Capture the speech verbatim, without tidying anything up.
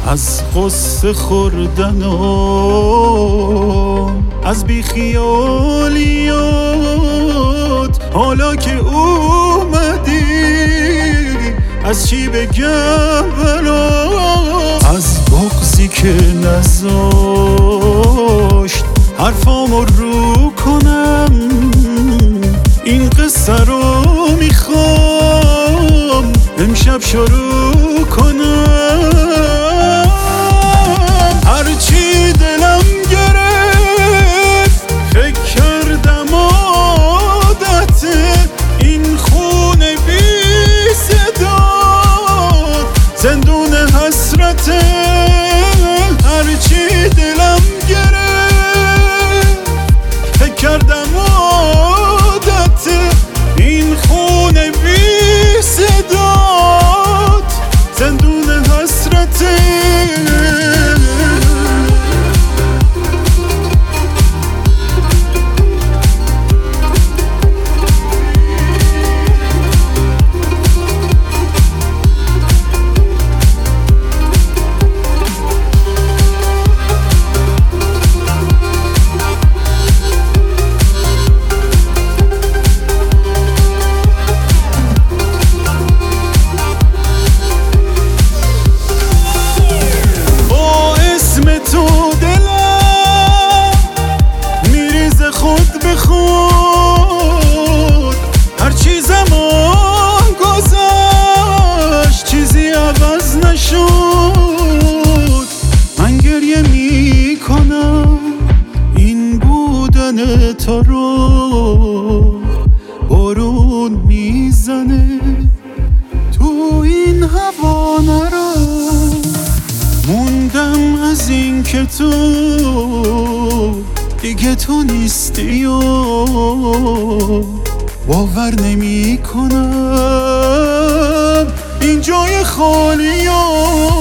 از قصه خوردن و از بیخیالیات. حالا که اومدی از چی بگم برات؟ از بغضی که نذاشت حرفامو رو کنم، این قصه رو میخوام امشب شروع کنم. هرچی دلم گرفت فکر کردم عادت این خونه بی صدات زندون حسرته. هرچی دلم گرفت فکر کردم عادت این خونه بی صدات زندون حسرته. خود به خود هر چی زمان گذشت چیزی عوض نشد. من گریه می کنم این بودن تو رو، بارون میزنه تو این هوا نرو. موندم از این که تو دیگه تو نیستی و باور نمی کنم این جای خالی و